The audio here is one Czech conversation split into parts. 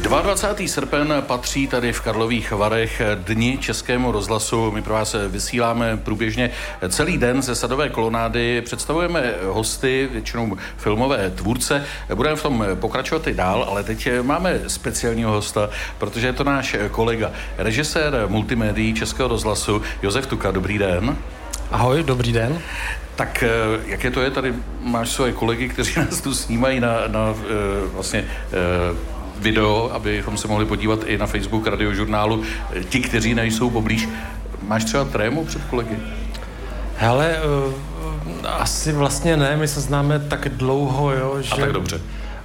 22. srpen patří tady v Karlových Varech Dni Českému rozhlasu. My pro vás vysíláme průběžně celý den ze Sadové kolonády. Představujeme hosty, většinou filmové tvůrce. Budeme v tom pokračovat i dál, ale teď máme speciálního hosta, protože je to náš kolega, režisér multimédií Českého rozhlasu Josef Tuka. Dobrý den. Ahoj, dobrý den. Tak jaké to je? Tady máš svoje kolegy, kteří nás tu snímají na video, abychom se mohli podívat i na Facebook Radiožurnálu. Ti, kteří nejsou poblíž. Máš třeba trému před kolegy? Hele, asi vlastně ne, my se známe tak dlouho, jo, že... A tak dobře.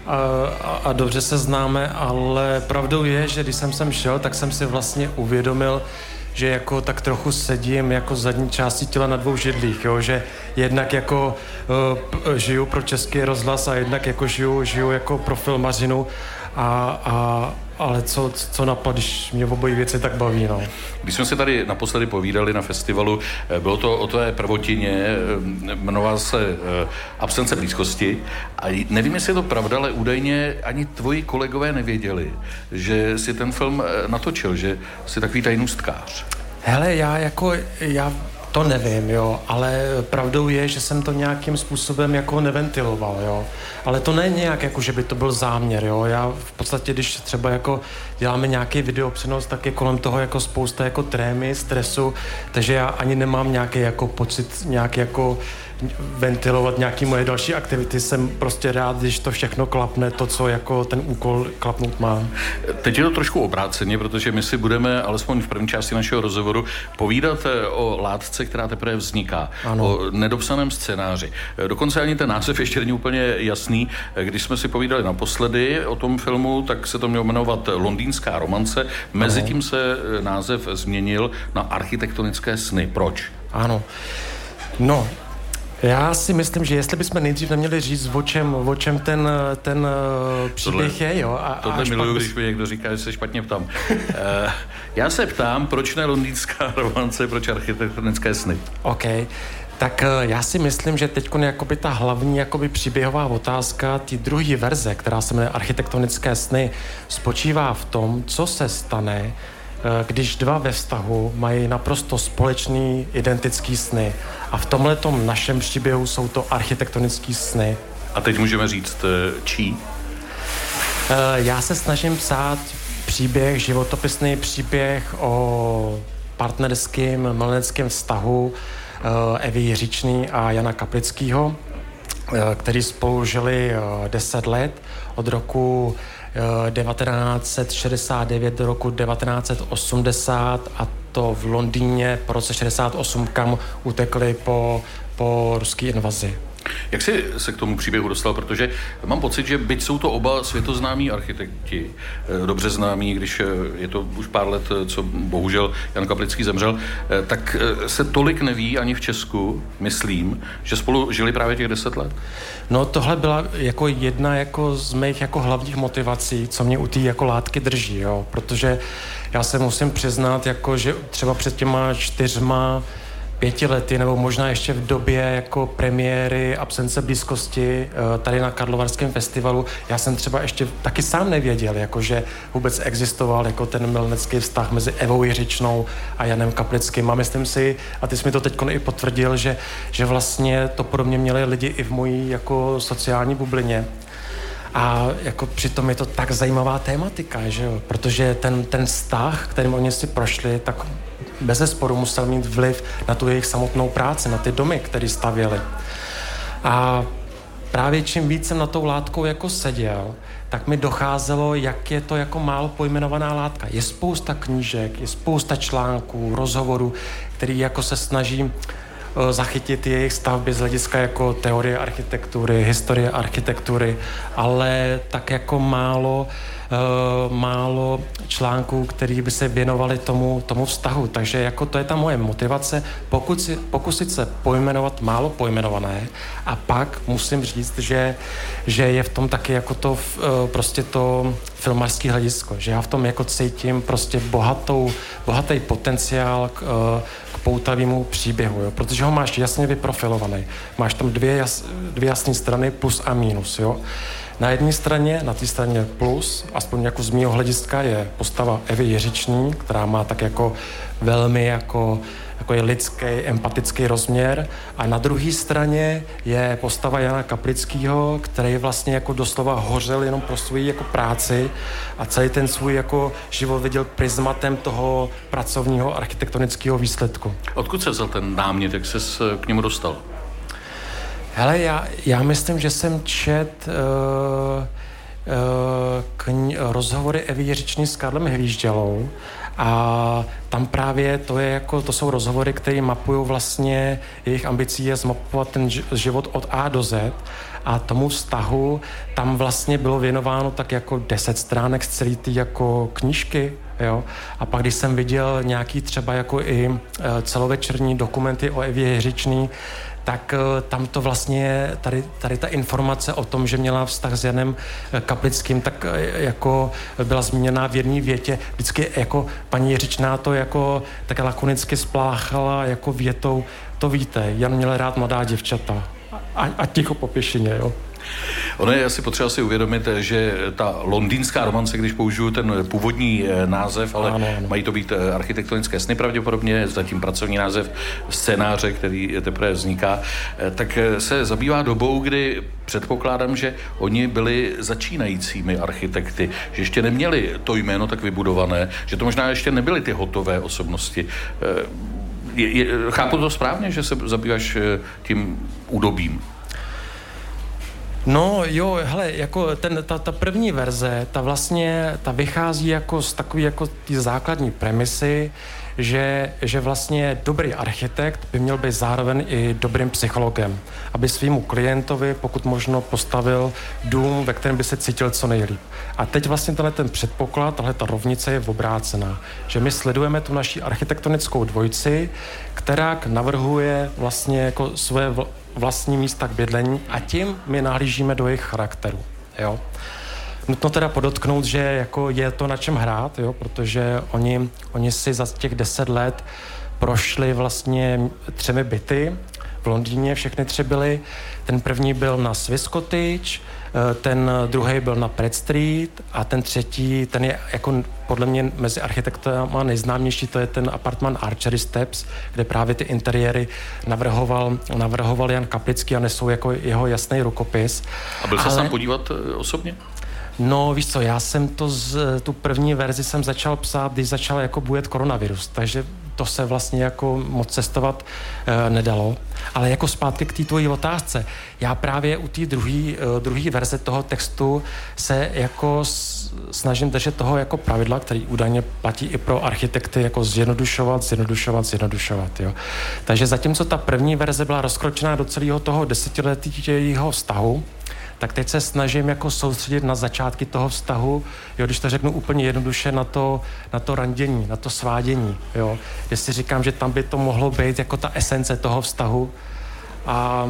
A dobře se známe, ale pravdou je, že když jsem sem šel, tak jsem si vlastně uvědomil, že jako tak trochu sedím jako zadní části těla na dvou židlích, jo? Že jednak jako žiju pro Český rozhlas a jednak jako žiju jako pro filmařinu ale co napadl, když mě obojí věci tak baví, no. Když jsme se tady naposledy povídali na festivalu, bylo to o té prvotině, jmenoval se Absence blízkosti a nevím, jestli je to pravda, ale údajně ani tvoji kolegové nevěděli, že si ten film natočil, že jsi takový tajnůstkář. Hele, já to nevím, jo, ale pravdou je, že jsem to nějakým způsobem jako neventiloval, jo. Ale to není nějak jako, že by to byl záměr, jo. Já v podstatě, když třeba jako děláme nějaký videopřenos, tak je kolem toho jako spousta jako trémy, stresu, takže já ani nemám nějaký jako pocit, nějaký jako ventilovat nějaký moje další aktivity. Jsem prostě rád, když to všechno klapne, to, co jako ten úkol klapnout má. Teď je to trošku obráceně, protože my si budeme, alespoň v první části našeho rozhovoru, povídat o látce, která teprve vzniká. Ano. O nedopsaném scénáři. Dokonce ani ten název ještě není úplně jasný. Když jsme si povídali naposledy o tom filmu, tak se to mělo jmenovat Londýnská romance. Mezitím se název změnil na Architektonické sny. Proč? Ano. No, já si myslím, že jestli bychom nejdřív neměli říct, o čem ten příběh je, jo. Tohle miluju, když mi někdo říká, že se špatně ptám. Já se ptám, proč ne Londýnská romance, proč Architektonické sny? OK. Tak já si myslím, že teď jakoby ta hlavní jakoby příběhová otázka té druhé verze, která se jmenuje Architektonické sny, spočívá v tom, co se stane, když dva ve vztahu mají naprosto společný identický sny. A v tomhletom našem příběhu jsou to architektonické sny. A teď můžeme říct čí? Já se snažím psát příběh, životopisný příběh o partnerském mileneckém vztahu Evy Jiříčný a Jana Kaplického, který spolu žili 10 let od roku 1969 do roku 1980 a to v Londýně po roce 68, kam utekli po ruské invazi. Jak jsi se k tomu příběhu dostal? Protože mám pocit, že byť jsou to oba světoznámí architekti, dobře známí, když je to už pár let, co bohužel Jan Kaplický zemřel, tak se tolik neví ani v Česku, myslím, že spolu žili právě těch 10 let. No tohle byla jako jedna jako z mých jako hlavních motivací, co mě u té jako látky drží, jo, protože já se musím přiznat, jako, že třeba před těma 4-5 lety, nebo možná ještě v době jako premiéry Absence blízkosti tady na Karlovarském festivalu, já jsem třeba ještě taky sám nevěděl, jako, že vůbec existoval jako ten milenecký vztah mezi Evou Jiříčnou a Janem Kaplickým. A myslím si, a ty jsi mi to teď i potvrdil, že vlastně to podobně měli lidi i v mojí jako sociální bublině. A jako přitom je to tak zajímavá tématika, že jo? Protože ten vztah, kterým oni si prošli, tak bezesporu musel mít vliv na tu jejich samotnou práci, na ty domy, které stavěli. A právě čím víc jsem na tou látkou jako seděl, tak mi docházelo, jak je to jako málo pojmenovaná látka. Je spousta knížek, je spousta článků, rozhovorů, který jako se snaží zachytit jejich stavby z hlediska jako teorie architektury, historie architektury, ale tak jako málo článků, který by se věnovali tomu vztahu. Takže jako to je ta moje motivace, pokusit se pojmenovat málo pojmenované a pak musím říct, že je v tom taky jako to prostě to filmařský hledisko, že já v tom jako cítím prostě bohatý potenciál k poutavému příběhu, jo? Protože ho máš jasně vyprofilovaný. Máš tam dvě jasné strany plus a minus. Jo? Na jedné straně, na té straně plus, aspoň jako z mýho hlediska, je postava Evy Jiřičný, která má tak jako velmi jako je lidský, empatický rozměr. A na druhé straně je postava Jana Kaplického, který vlastně jako doslova hořel jenom pro svou jako práci a celý ten svůj jako život viděl prismatem toho pracovního architektonického výsledku. Odkud se vzal ten námět, jak ses k němu dostal? Hele, já myslím, že jsem čet rozhovory Evy Jiřičný s Karlem Hvíždělou a tam právě to jsou rozhovory, které mapují vlastně, jejich ambicí je zmapovat ten život od A do Z a tomu vztahu tam vlastně bylo věnováno tak jako 10 stránek z celé ty jako knížky, jo. A pak, když jsem viděl nějaký třeba jako i celovečerní dokumenty o Evě Jiřičný, tak tam to vlastně, tady ta informace o tom, že měla vztah s Janem Kaplickým, tak jako byla zmíněná v jedné větě. Vždycky jako paní Jiřičná to jako tak lakonicky spláchala jako větou, to víte, Jan měl rád mladá děvčata. A ticho po pěšině, jo. Ono je asi potřeba si uvědomit, že ta londýnská romance, když použiju ten původní název, ale ano. Mají to být architektonické sny pravděpodobně, zatím pracovní název scénáře, který teprve vzniká, tak se zabývá dobou, kdy předpokládám, že oni byli začínajícími architekty, že ještě neměli to jméno tak vybudované, že to možná ještě nebyly ty hotové osobnosti. Chápu to správně, že se zabýváš tím údobím? No jo, hele, jako ta první verze, ta vychází jako z takové jako ty základní premisy, že vlastně dobrý architekt by měl být zároveň i dobrým psychologem, aby svýmu klientovi pokud možno postavil dům, ve kterém by se cítil co nejlíp. A teď vlastně ten předpoklad, ta rovnice je obrácená, že my sledujeme tu naši architektonickou dvojici, která navrhuje vlastně jako svoje vlastní místa k bydlení a tím my nahlížíme do jejich charakteru, jo. Nutno teda podotknout, že jako je to na čem hrát, jo, protože oni si za těch 10 let prošli vlastně 3 byty v Londýně, všechny 3 byly. Ten první byl na Swiss Cottage, ten druhý byl na Pratt Street a ten třetí, ten je jako podle mě mezi architektama nejznámější, to je ten apartman Archery Steps, kde právě ty interiéry navrhoval Jan Kaplický a nesou jako jeho jasný rukopis. A byl se sám podívat osobně? No, víš co, já jsem tu první verzi jsem začal psát, když začal jako bujet koronavirus, takže to se vlastně jako moc cestovat nedalo. Ale jako zpátky k té tvojí otázce, já právě u té druhé verze toho textu se jako snažím držet toho jako pravidla, který údajně platí i pro architekty, jako zjednodušovat, jo. Takže zatímco ta první verze byla rozkročená do celého toho 10letého vztahu, tak teď se snažím jako soustředit na začátky toho vztahu, jo, když to řeknu úplně jednoduše, na to randění, na to svádění, jo. Kde si říkám, že tam by to mohlo být jako ta esence toho vztahu a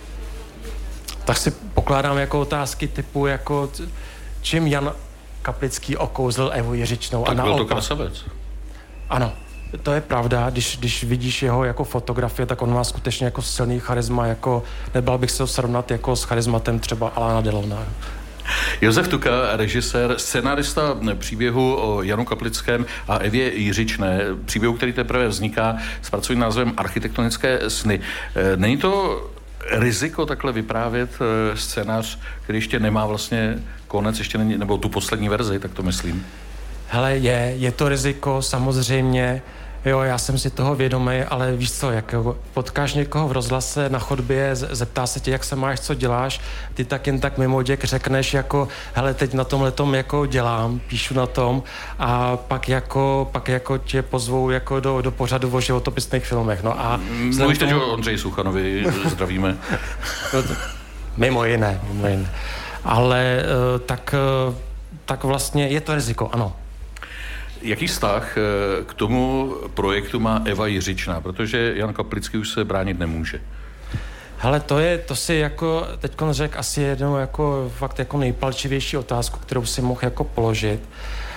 tak si pokládám jako otázky typu jako čím Jan Kaplický okouzl Evu Jiřičnou. Tak byl to krasavec. Ano. To je pravda, když vidíš jeho jako fotografie, tak on má skutečně jako silný charisma, jako nebal bych se ho srovnat jako s charismatem třeba Alana Delona. Josef Tuka, režisér, scenárista příběhu o Janu Kaplickém a Evě Jiřičné, příběhu, který teprve vzniká s pracovním názvem Architektonické sny. Není to riziko takhle vyprávět scénář, který ještě nemá vlastně konec, ještě není, nebo tu poslední verzi, tak to myslím? Hele, je to riziko, samozřejmě. Jo, já jsem si toho vědomý, ale víš co, jak potkáš někoho v rozhlase na chodbě, zeptá se tě, jak se máš, co děláš, ty tak jen tak mimo děk řekneš jako, hele, teď na tomhletom jako dělám, píšu na tom a pak jako tě pozvou jako do pořadu o životopisných filmech, no a... Mluvíš teď o Ondřeji Suchanovi, zdravíme. Mimo jiné. Ale tak vlastně je to riziko, ano. Jaký vztah k tomu projektu má Eva Jiřičná? Protože Jan Kaplický už se bránit nemůže. Hele, to si jako teďkon řekl asi jednou jako fakt jako nejpalčivější otázku, kterou si mohl jako položit.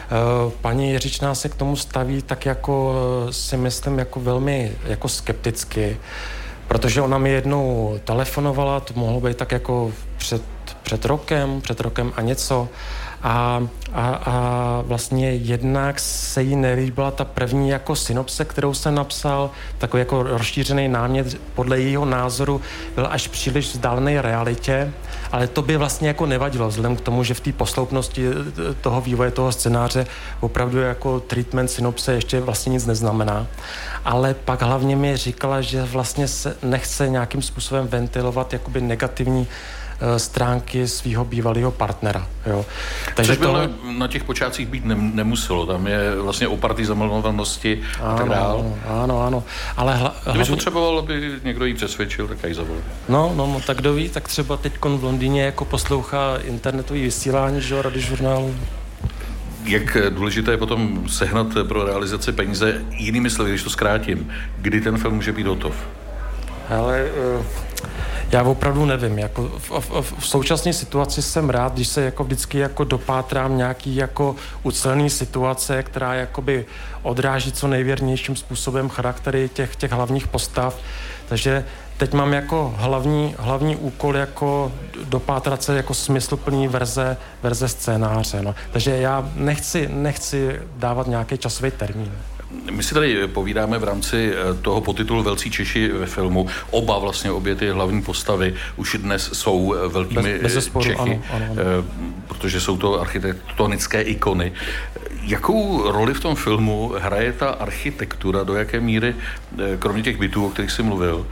Paní Jiřičná se k tomu staví tak jako si myslím jako velmi jako skepticky, protože ona mi jednou telefonovala, to mohlo být tak jako před rokem a něco. A vlastně jednak se jí nelíbila ta první jako synopse, kterou jsem napsal, takový jako rozšířený námět, podle jejího názoru byl až příliš vzdálený realitě, ale to by vlastně jako nevadilo, vzhledem k tomu, že v té posloupnosti toho vývoje toho scénáře opravdu jako treatment synopse ještě vlastně nic neznamená. Ale pak hlavně mi říkala, že vlastně se nechce nějakým způsobem ventilovat jakoby negativní stránky svého bývalého partnera. Jo. Takže což tohle na těch počátcích být nemuselo. Tam je vlastně opartý zamilovannosti a tak dál. Ano. Ale kdybys potřeboval, aby někdo jí přesvědčil, tak aj zavolal. No, tak kdo ví, tak třeba teďkon v Londýně jako poslouchá internetový vysílání, že radiožurnálu. Jak důležité je potom sehnat pro realizaci peníze, jinými slovy, když to zkrátím, kdy ten film může být hotov? Hele, já opravdu nevím, jako v současné situaci jsem rád, když se jako vždycky jako dopátrám nějaký jako ucelený situace, která jakoby odráží co nejvěrnějším způsobem charaktery těch hlavních postav, takže teď mám jako hlavní úkol jako dopátrat se jako smysluplný verze scénáře, no. Takže já nechci dávat nějaký časový termín. My si tady povídáme v rámci toho podtitulu Velcí Češi ve filmu. Obě ty hlavní postavy už dnes jsou velkými Čechy, ano. Protože jsou to architektonické ikony. Jakou roli v tom filmu hraje ta architektura, do jaké míry, kromě těch bytů, o kterých jsi mluvil,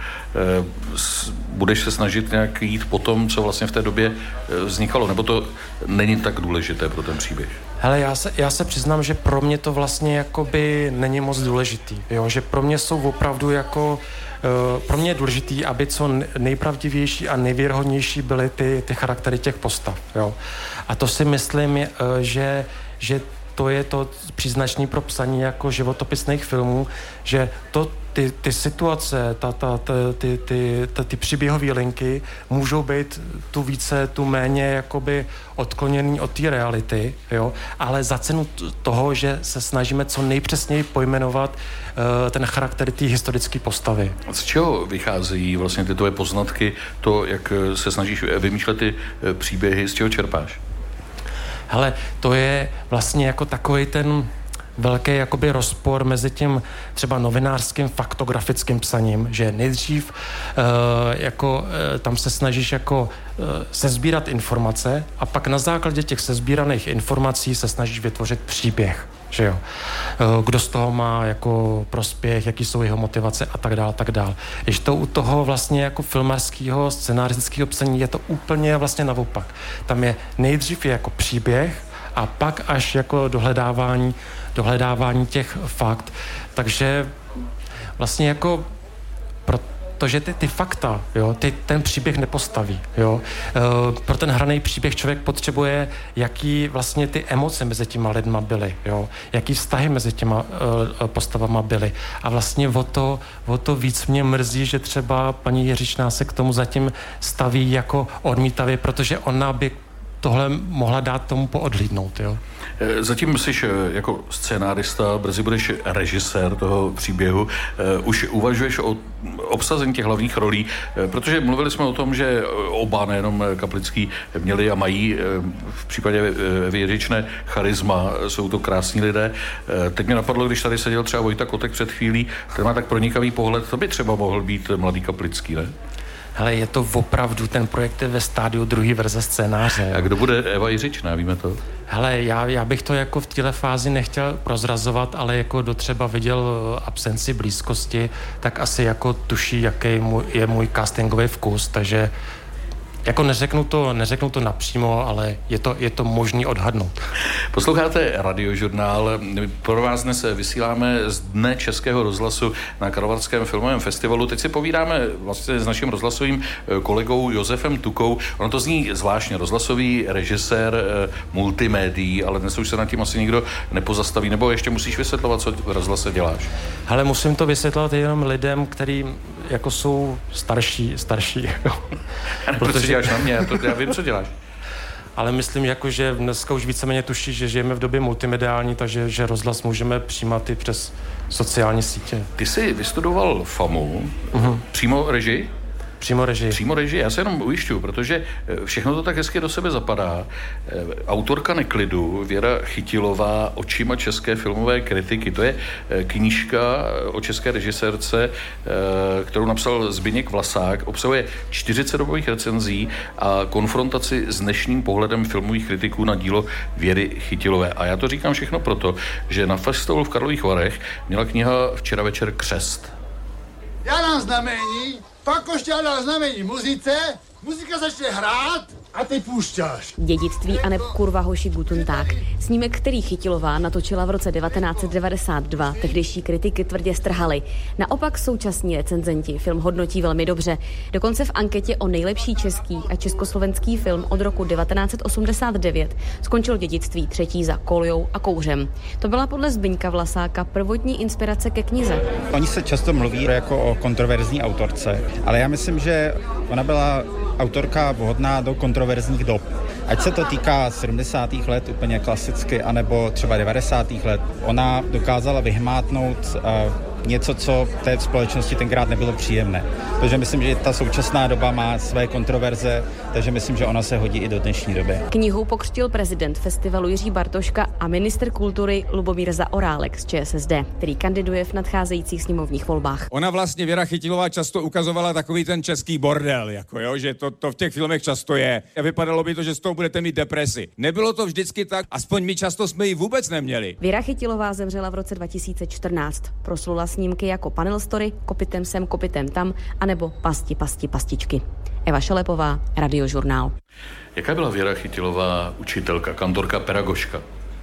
budeš se snažit nějak jít po tom, co vlastně v té době vznikalo, nebo to není tak důležité pro ten příběh? Hele, já se přiznám, že pro mě to vlastně jakoby není moc důležitý, jo? Že pro mě jsou opravdu jako, pro mě je důležitý, aby co nejpravdivější a nejvěrohodnější byly ty charaktery těch postav, jo? A to si myslím, že to je to příznačný pro psaní jako životopisných filmů, že ty situace, ty příběhové linky můžou být tu méně jakoby odkloněný od té reality, jo, ale za cenu toho, že se snažíme co nejpřesněji pojmenovat ten charakter té historické postavy. Z čeho vycházejí vlastně ty tvoje poznatky, to, jak se snažíš vymýšlet ty příběhy, z čeho čerpáš? Hele, to je vlastně jako takový ten velký jakoby rozpor mezi tím třeba novinářským faktografickým psaním, že nejdřív tam se snažíš jako sesbírat informace a pak na základě těch sesbíraných informací se snažíš vytvořit příběh, že jo. Kdo z toho má jako prospěch, jaký jsou jeho motivace a tak dál. Když to u toho vlastně jako filmařského, scenaristického psaní je to úplně vlastně naopak. Tam je nejdřív jako příběh a pak až jako dohledávání těch fakt. Takže vlastně jako protože ty fakta, jo, ten příběh nepostaví, jo. Pro ten hraný příběh člověk potřebuje, jaký vlastně ty emoce mezi těma lidma byly, jo. Jaký vztahy mezi těma postavama byly. A vlastně o to víc mě mrzí, že třeba paní Jiřičná se k tomu zatím staví jako odmítavě, protože ona by tohle mohla dát tomu poodhlídnout, jo. Zatím jsi jako scénárista, brzy budeš režisér toho příběhu. Už uvažuješ o obsazení těch hlavních rolí, protože mluvili jsme o tom, že oba, nejenom Kaplický, měli a mají v případě Jiřičné charisma, jsou to krásní lidé. Teď mě napadlo, když tady seděl třeba Vojta Kotek před chvílí, ten má tak pronikavý pohled, to by třeba mohl být mladý Kaplický, ne? Hele, je to opravdu, ten projekt je ve stádiu druhé verze scénáře. A kdo bude Eva Jiřičná, víme to? Hele, já bych to jako v téhle fázi nechtěl prozrazovat, ale jako kdo třeba viděl Absenci blízkosti, tak asi jako tuší, jaký je můj castingový vkus, takže jako neřeknu to napřímo, ale je to možný odhadnout. Posloucháte Radiožurnál. Pro vás dnes vysíláme z Dne Českého rozhlasu na Karlovarském filmovém festivalu. Teď si povídáme vlastně s naším rozhlasovým kolegou Josefem Tukou. Ono to zní zvláštně, rozhlasový režisér multimédií, ale dnes už se nad tím asi nikdo nepozastaví. Nebo ještě musíš vysvětlovat, co v rozhlase děláš? Ale musím to vysvětlovat jenom lidem, kteří jako jsou starší. Protože děláš na mě, já vím, co děláš. ale myslím, jako, že dneska už víceméně tuší, že žijeme v době multimediální, takže že rozhlas můžeme přijímat i přes sociální sítě. Ty jsi vystudoval FAMU, přímo režii? Přímo režii. Já se jenom ujišťuju, protože všechno to tak hezky do sebe zapadá. Autorka Neklidu, Věra Chytilová, Očima české filmové kritiky. To je knížka o české režisérce, kterou napsal Zbyněk Vlasák. Obsahuje 40 dobových recenzí a konfrontaci s dnešním pohledem filmových kritiků na dílo Věry Chytilové. A já to říkám všechno proto, že na festivalu v Karlových Varech měla kniha včera večer křest. Já dám znamení, pak Košťál dal znamení muzice, muzika začne hrát a ty půšťáš. Dědictví aneb kurva hoši guten Tag. Snímek, který Chytilová natočila v roce 1992, tehdejší kritiky tvrdě strhaly. Naopak současní recenzenti film hodnotí velmi dobře. Dokonce v anketě o nejlepší český a československý film od roku 1989 skončil Dědictví třetí za Koljou a Kouřem. To byla podle Zbyňka Vlasáka prvotní inspirace ke knize. Oni se často mluví jako o kontroverzní autorce, ale já myslím, že ona byla autorka vhodná do kontroverzních dob. Ať se to týká 70. let úplně klasicky, anebo třeba 90. let. Ona dokázala vyhmátnout něco, co té společnosti tenkrát nebylo příjemné. Takže myslím, že ta současná doba má své kontroverze, takže myslím, že ona se hodí i do dnešní doby. Knihu pokřtil prezident festivalu Jiří Bartoška a ministr kultury Lubomír Zaorálek z ČSSD, který kandiduje v nadcházejících sněmovních volbách. Ona vlastně, Věra Chytilová, často ukazovala takový ten český bordel, jako jo, že to v těch filmech často je. A vypadalo by to, že z toho budete mít depresi. Nebylo to vždycky tak, aspoň my často jsme ji vůbec neměli. Věra Chytilová zemřela v roce 2014. Proslula snímky jako Panel Story, Kopitem sem, kopitem tam, anebo Pasti, pasti, pastičky. Eva Šelepová, Radiožurnál. Jaká byla Věra Chytilová učitelka, kantorka, pedagožka?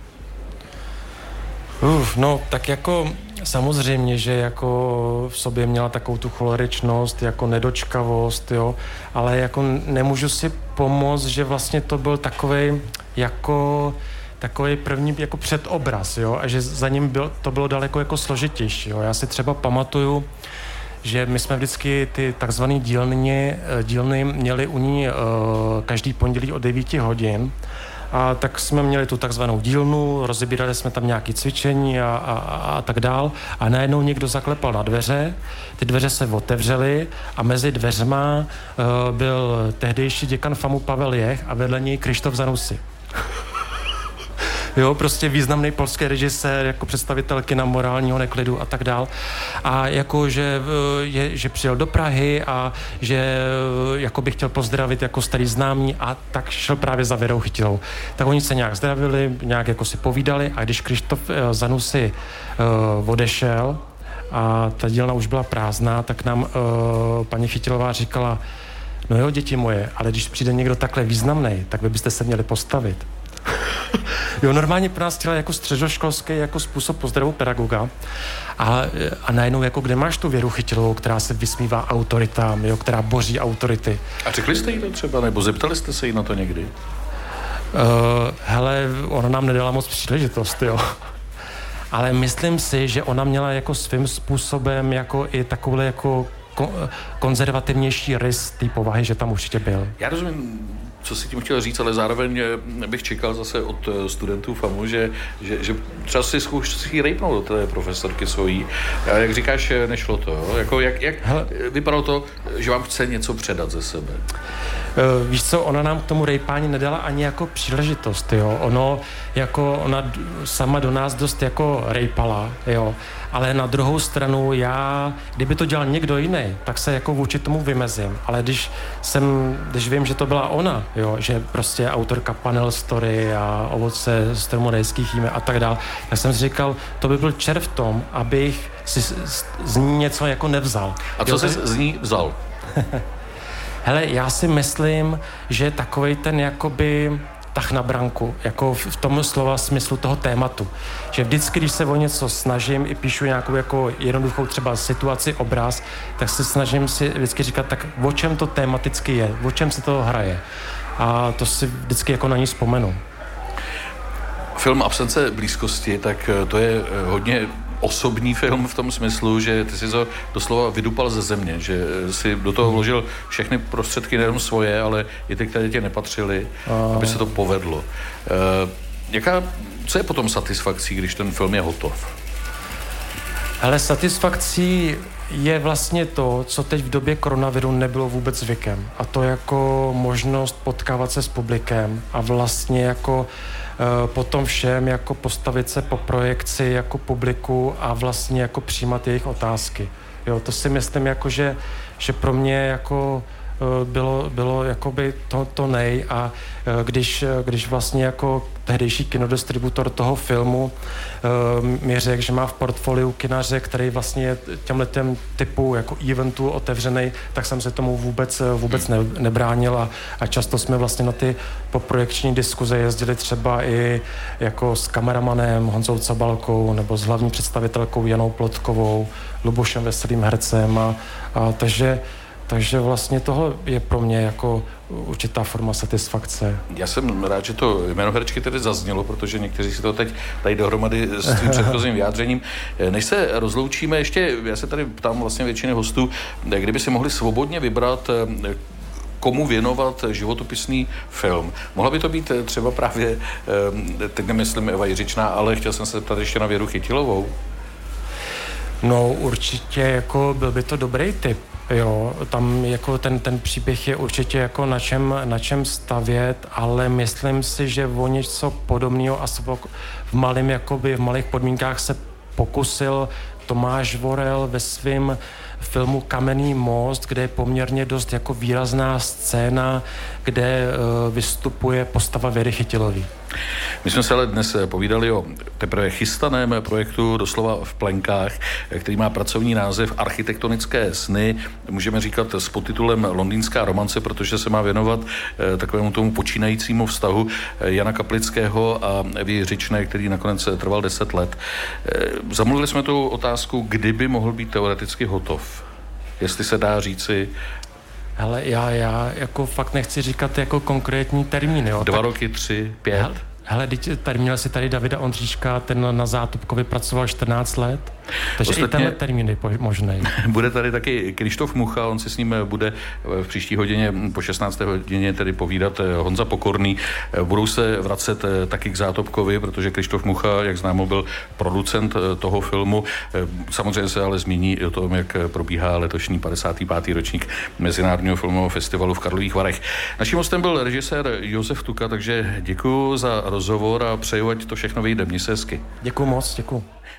No, tak jako samozřejmě, že jako v sobě měla takovou tu choleričnost, jako nedočkavost, jo, ale jako nemůžu si pomoct, že vlastně to byl takovej první jako předobraz, jo, a že za ním to bylo daleko jako složitější, jo. Já si třeba pamatuju, že my jsme vždycky ty takzvané dílny měli u ní každý pondělí od 9 hodin. A tak jsme měli tu takzvanou dílnu, rozebírali jsme tam nějaké cvičení a tak dál. A najednou někdo zaklepal na dveře, ty dveře se otevřely a mezi dveřma byl tehdejší děkan FAMU Pavel Jech a vedle něj Krištof Zanussi. Jo, prostě významný polský režisér, jako představitel kina morálního neklidu a tak dál. A jako, že přijel do Prahy a že jako by chtěl pozdravit jako starý známý a tak šel právě za Věrou Chytilovou. Tak oni se nějak zdravili, nějak jako si povídali a když Krištof Zanussi odešel a ta dílna už byla prázdná, tak nám paní Chytilová říkala: no jo, děti moje, ale když přijde někdo takhle významný, tak vy byste se měli postavit. Jo, normálně pro nás chtěla jako středoškolský jako způsob pozdravu pedagoga a najednou jako kde máš tu Věru Chytilovou, která se vysmívá autoritám, jo, která boří autority. A řekli jste jí to třeba, nebo zeptali jste se jí na to někdy? Hele, ona nám nedala moc příležitost, jo. Ale myslím si, že ona měla jako svým způsobem jako i takovou jako konzervativnější rys té povahy, že tam určitě byl. Já rozumím, co si tím chtěl říct, ale zároveň bych čekal zase od studentů FAMU, že třeba si zkusí rejpnout do té profesorky svojí. A jak říkáš, nešlo to, jo? Jako jak vypadalo to, že vám chce něco předat ze sebe? Víš co, ona nám k tomu rejpání nedala ani jako příležitost, jo. Ona sama do nás dost jako rejpala, jo. Ale na druhou stranu kdyby to dělal někdo jiný, tak se jako vůči tomu vymezím. Ale když vím, že to byla ona, jo, že prostě autorka Panel Story a Ovoce stromu rajských jíme a tak dál, tak jsem si říkal, to by byl čer v tom, abych si z ní něco jako nevzal. A co jsi z ní vzal? Hele, já si myslím, že takovej ten jakoby tah na branku, jako v tom slova smyslu toho tématu. Že vždycky, když se o něco snažím i píšu nějakou jako jednoduchou třeba situaci, obraz, tak se snažím si vždycky říkat, tak o čem to tematicky je, o čem se to hraje. A to si vždycky jako na ní vzpomenu. Film Absence blízkosti, tak to je hodně osobní film v tom smyslu, že ty si to doslova vydupal ze země, že si do toho vložil všechny prostředky, nejenom svoje, ale i ty, které tě nepatřily, aby se to povedlo. Co je potom satisfakcí, když ten film je hotov? Ale satisfakcí je vlastně to, co teď v době koronaviru nebylo vůbec zvykem. A to jako možnost potkávat se s publikem a vlastně jako potom všem jako postavit se po projekci jako publiku a vlastně jako přijímat jejich otázky. Jo, to si myslím jako, že pro mě jako bylo jakoby to nej a když vlastně jako tehdejší kinodistributor toho filmu mi řekl, že má v portfoliu kinaře, který vlastně je těmhletem typu jako eventu otevřený, tak jsem se tomu vůbec nebránil a často jsme vlastně na ty poprojekční diskuze jezdili třeba i jako s kameramanem Honzou Cabalkou nebo s hlavní představitelkou Janou Plotkovou, Lubošem Veselým hercem a takže vlastně tohle je pro mě jako určitá forma satisfakce. Já jsem rád, že to jméno herečky tedy zaznělo, protože někteří si to teď dají dohromady s tím předchozím vyjádřením. Než se rozloučíme, ještě, já se tady ptám vlastně většiny hostů, kdyby si mohli svobodně vybrat, komu věnovat životopisný film. Mohla by to být třeba právě, teď nemyslím Eva Jiřičná, ale chtěl jsem se zeptat ještě na Věru Chytilovou. No určitě jako byl by to dobrý tip. Jo, tam jako ten příběh je určitě jako na čem stavět, ale myslím si, že o něco podobného a v malých podmínkách se pokusil Tomáš Vorel ve svém filmu Kamenný most, kde je poměrně dost jako výrazná scéna, kde vystupuje postava Věry Chytilové. My jsme se ale dnes povídali o teprve chystaném projektu doslova v plenkách, který má pracovní název Architektonické sny. Můžeme říkat s podtitulem Londýnská romance, protože se má věnovat takovému tomu počínajícímu vztahu Jana Kaplického a Evy Jiřičné, který nakonec trval 10 let. Zamluvili jsme tu otázku, kdyby mohl být teoreticky hotov. Jestli se dá říci. Hele, já jako fakt nechci říkat jako konkrétní termíny, jo. 2 roky, 3, 5? Hele, tady měl si tady Davida Ondříčka, ten na Zátopkovi pracoval 14 let. Takže ostatně, i tenhle termín je možný. Bude tady taky Krištof Mucha, on si s ním bude v příští hodině, po 16. hodině tedy povídat Honza Pokorný. Budou se vracet taky k Zátopkovi, protože Krištof Mucha, jak známo, byl producent toho filmu. Samozřejmě se ale zmíní i o tom, jak probíhá letošní 55. ročník Mezinárodního filmového festivalu v Karlových Varech. Naším hostem byl režisér Josef Tuka, takže děkuji za rozhovor a přeju, ať to všechno vyjde. Měj se hezky. Děkuji moc, děkuji.